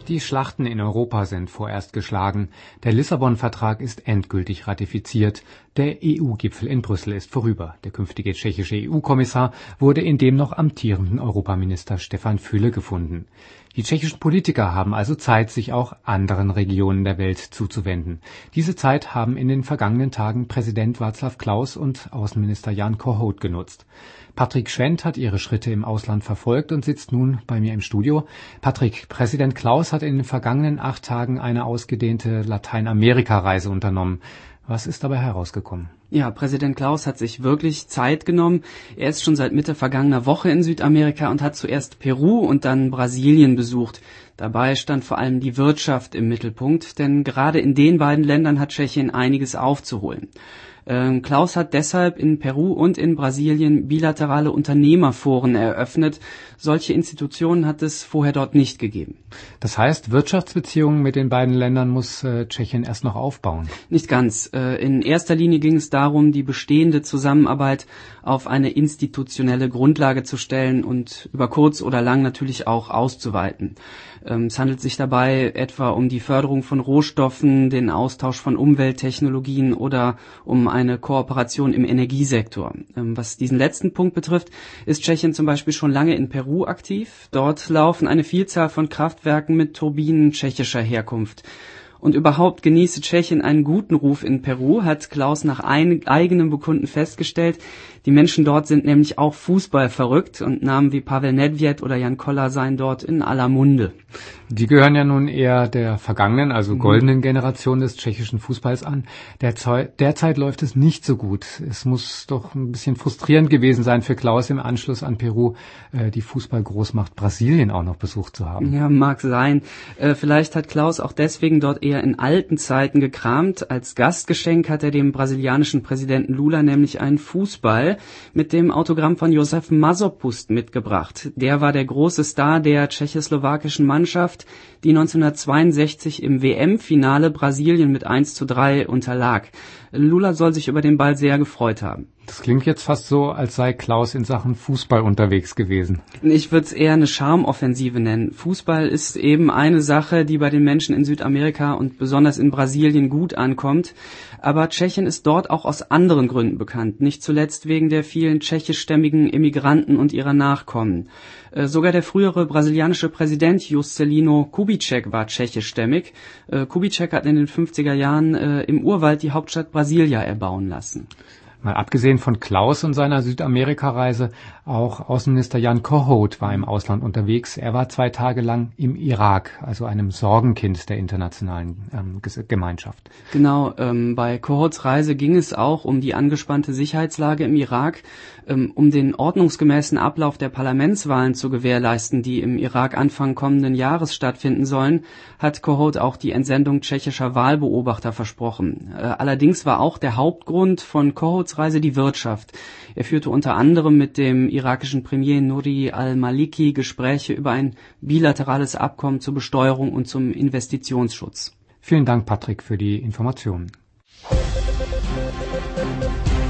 Die Schlachten in Europa sind vorerst geschlagen. Der Lissabon-Vertrag ist endgültig ratifiziert. Der EU-Gipfel in Brüssel ist vorüber. Der künftige tschechische EU-Kommissar wurde in dem noch amtierenden Europaminister Stefan Füle gefunden. Die tschechischen Politiker haben also Zeit, sich auch anderen Regionen der Welt zuzuwenden. Diese Zeit haben in den vergangenen Tagen Präsident Václav Klaus und Außenminister Jan Kohout genutzt. Patrick Schwendt hat ihre Schritte im Ausland verfolgt und sitzt nun bei mir im Studio. Patrick, Präsident Klaus hat in den vergangenen 8 Tagen eine ausgedehnte Lateinamerika-Reise unternommen. Was ist dabei herausgekommen? Ja, Präsident Klaus hat sich wirklich Zeit genommen. Er ist schon seit Mitte vergangener Woche in Südamerika und hat zuerst Peru und dann Brasilien besucht. Dabei stand vor allem die Wirtschaft im Mittelpunkt, denn gerade in den beiden Ländern hat Tschechien einiges aufzuholen. Klaus hat deshalb in Peru und in Brasilien bilaterale Unternehmerforen eröffnet. Solche Institutionen hat es vorher dort nicht gegeben. Das heißt, Wirtschaftsbeziehungen mit den beiden Ländern muss Tschechien erst noch aufbauen? Nicht ganz. In erster Linie ging es darum, die bestehende Zusammenarbeit auf eine institutionelle Grundlage zu stellen und über kurz oder lang natürlich auch auszuweiten. Es handelt sich dabei etwa um die Förderung von Rohstoffen, den Austausch von Umwelttechnologien oder um eine Kooperation im Energiesektor. Was diesen letzten Punkt betrifft, ist Tschechien zum Beispiel schon lange in Peru aktiv. Dort laufen eine Vielzahl von Kraftwerken mit Turbinen tschechischer Herkunft. Und überhaupt genieße Tschechien einen guten Ruf in Peru, hat Klaus nach eigenem Bekunden festgestellt. Die Menschen dort sind nämlich auch Fußball verrückt und Namen wie Pavel Nedvěd oder Jan Koller seien dort in aller Munde. Die gehören ja nun eher der vergangenen, also goldenen Generation des tschechischen Fußballs an. Derzeit läuft es nicht so gut. Es muss doch ein bisschen frustrierend gewesen sein für Klaus im Anschluss an Peru, die Fußballgroßmacht Brasilien auch noch besucht zu haben. Ja, mag sein. Vielleicht hat Klaus auch deswegen dort eher in alten Zeiten gekramt. Als Gastgeschenk hat er dem brasilianischen Präsidenten Lula nämlich einen Fußball mit dem Autogramm von Josef Masopust mitgebracht. Der war der große Star der tschechoslowakischen Mannschaft, die 1962 im WM-Finale Brasilien mit 1:3 unterlag. Lula soll sich über den Ball sehr gefreut haben. Das klingt jetzt fast so, als sei Klaus in Sachen Fußball unterwegs gewesen. Ich würde es eher eine Charmoffensive nennen. Fußball ist eben eine Sache, die bei den Menschen in Südamerika und besonders in Brasilien gut ankommt. Aber Tschechien ist dort auch aus anderen Gründen bekannt. Nicht zuletzt wegen der vielen tschechischstämmigen Immigranten und ihrer Nachkommen. Sogar der frühere brasilianische Präsident Juscelino Kubitschek war tschechischstämmig. Kubitschek hat in den 50er Jahren im Urwald die Hauptstadt Brasilia erbauen lassen. Mal abgesehen von Klaus und seiner Südamerika-Reise, auch Außenminister Jan Kohout war im Ausland unterwegs. Er war 2 Tage lang im Irak, also einem Sorgenkind der internationalen Gemeinschaft. Genau, bei Kohouts Reise ging es auch um die angespannte Sicherheitslage im Irak. Um den ordnungsgemäßen Ablauf der Parlamentswahlen zu gewährleisten, die im Irak Anfang kommenden Jahres stattfinden sollen, hat Kohout auch die Entsendung tschechischer Wahlbeobachter versprochen. Allerdings war auch der Hauptgrund von Kohouts Reise die Wirtschaft. Er führte unter anderem mit dem irakischen Premier Nouri al-Maliki Gespräche über ein bilaterales Abkommen zur Besteuerung und zum Investitionsschutz. Vielen Dank, Patrick, für die Informationen.